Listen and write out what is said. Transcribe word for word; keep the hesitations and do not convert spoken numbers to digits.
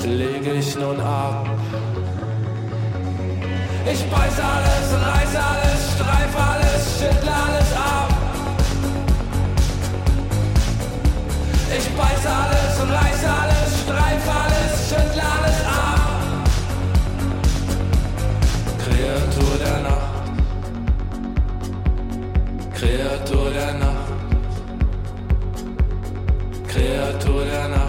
lege ich nun ab. Ich beiß alles, reiß alles, streif alles, schüttle alles ab. Ich beiß alles und reiß alles, streif alles, schüttle alles ab. Kreatur der Nacht, Kreatur der Nacht, Kreatur der Nacht.